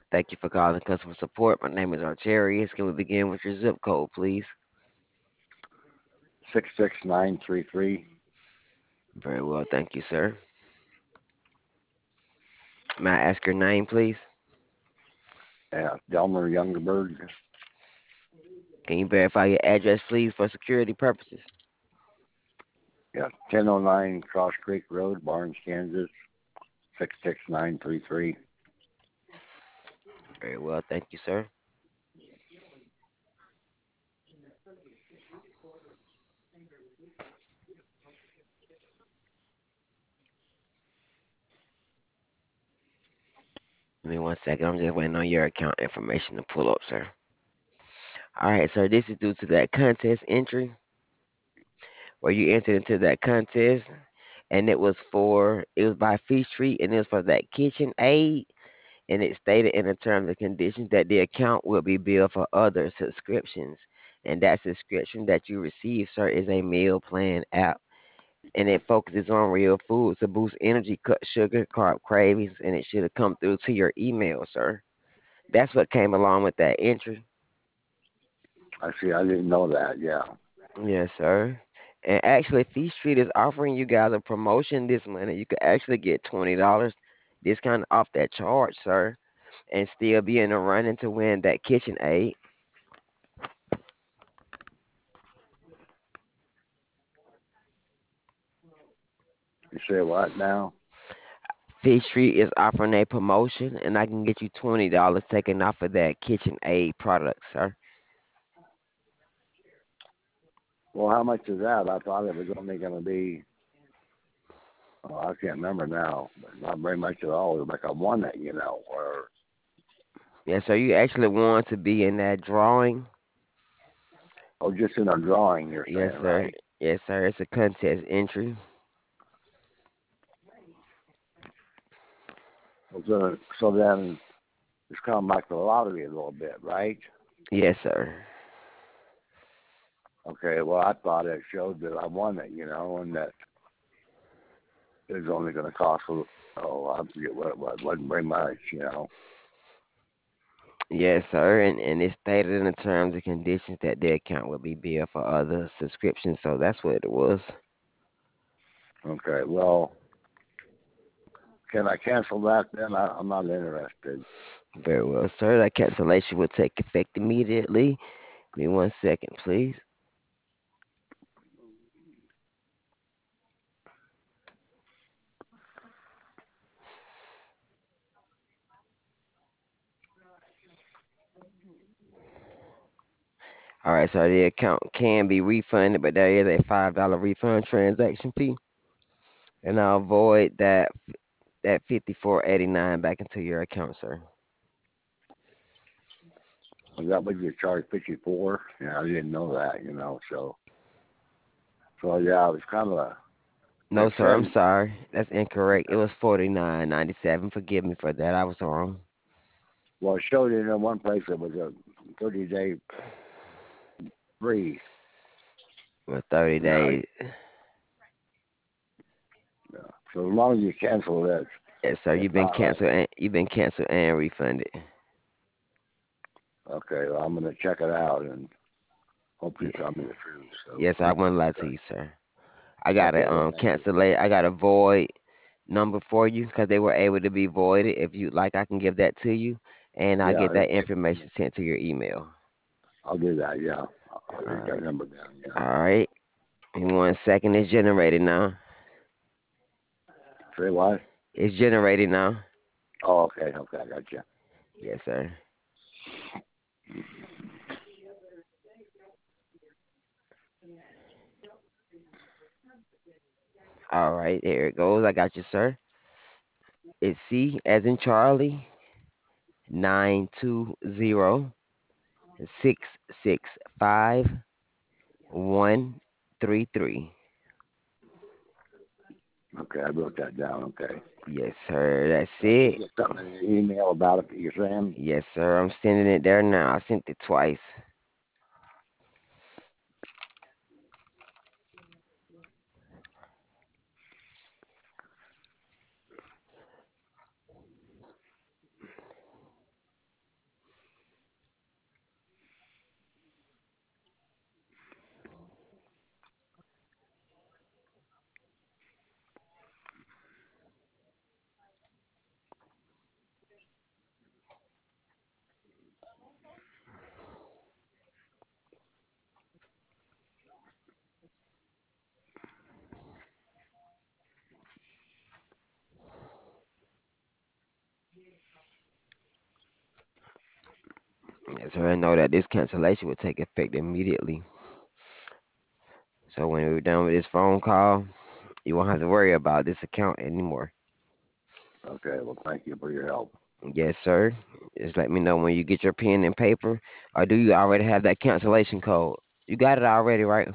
Thank you for calling customer support. My name is Archarius. Can we begin with your zip code, please? 66933. Very well, thank you, sir. May I ask your name, please? Delmer Youngerberg. Can you verify your address, please, for security purposes? Yeah, 1009 Cross Creek Road, Barnes, Kansas, 66933. Very well, thank you, sir. Give me one second. I'm just waiting on your account information to pull up, sir. All right, sir. This is due to that contest entry where you entered into that contest, and it was by Fee Street, and it was for that kitchen aid. And it stated in the terms and conditions that the account will be billed for other subscriptions. And that subscription that you receive, sir, is a meal plan app. And it focuses on real foods to boost energy, cut sugar, carb cravings, and it should have come through to your email, sir. That's what came along with that entry. I see, I didn't know that, yeah. Yes, sir. And actually, Fee Street is offering you guys a promotion this month. You could actually get $20 discount off that charge, sir, and still be in the running to win that kitchen aid. You say what now? Fifth Street is offering a promotion, and I can get you $20 taken off of that kitchen aid product, sir. Well, how much is that? I thought it was only going to be, oh, I can't remember now, but not very much at all. It was like I won it, or, Yes, sir. You actually want to be in that drawing. oh, just in a drawing, you're Yes, saying, sir. right? Yes, sir. It's a contest entry. So then it's kind of like the lottery a little bit, right? Yes, sir. Okay, well, I thought it showed that I won it, and that it was only going to cost, oh, I forget what it was. It wasn't very much. Yes, sir. And it's stated in the terms and conditions that the account will be billed for other subscriptions. So that's what it was. Okay, well, can I cancel that then? I'm not interested. Very well, sir. That cancellation will take effect immediately. Give me one second, please. All right, so the account can be refunded, but there is a $5 refund transaction fee, and I'll void that 54.89 back into your account, sir. Was that what you charged 54? Yeah, I didn't know that, so yeah, it was kind of a, No, it sir, I'm said, sorry. That's incorrect. It was 49.97. Forgive me for that. I was wrong. well, it showed in one place it was a 30-day free. Well, 30 Yeah, days. yeah. So as long as you cancel this, Yes, sir. it's You've been not like, canceled and refunded. okay, well, I'm going to check it out and hope you Ye- tell me the truth. So Yes, I thank you wouldn't lie for to you, sir. I that. got a Okay, well, thank you. cancel. I got a void number for you because they were able to be voided. If you like, I can give that to you, and I'll Yeah, get that information sent to your email. I'll do that. Yeah, I'll All write that right. number down. Yeah. All right. In one second, it's generated now. Say what? It's generated now. Oh, okay, okay, I got you. Yes, sir. All right. There it goes. I got you, sir. It's C as in Charlie 920 665 133. Okay, I wrote that down. Okay. Yes, sir. That's So you it. get something in the email about it that you're saying? Yes, sir. I'm sending it there now. I sent it twice. So I know that this cancellation will take effect immediately. So when we're done with this phone call, you won't have to worry about this account anymore. Okay. Well, thank you for your help. Yes, sir. Just let me know when you get your pen and paper. Or do you already have that cancellation code? You got it already, right?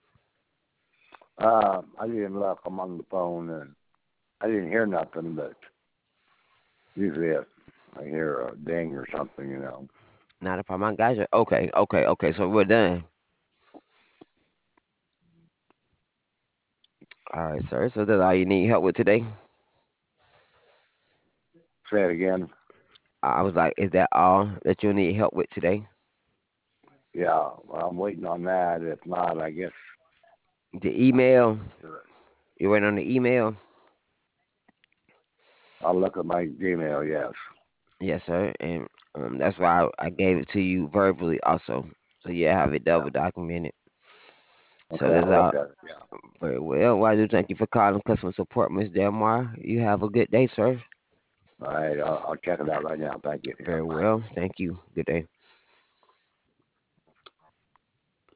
I didn't look. I'm on the phone, and I didn't hear nothing, but usually I hear a ding or something, you know. Not a problem. I got you. Okay, okay, okay. So we're done. All right, sir. So that's all you need help with today? Say it again. I was like, is that all that you need help with today? Yeah, well, I'm waiting on that. If not, I guess The email. You waiting on the email? I'll look at my Gmail. Yes. Yes, sir. And that's why I gave it to you verbally also. So you have it Yeah. double documented. So Okay, that's I'll look all at it. Yeah. very well. Well, I do thank you for calling customer support, Miss Delmar. You have a good day, sir. All right, I'll check it out right now. Thank you. Yeah, Very bye. well. Thank you. Good day.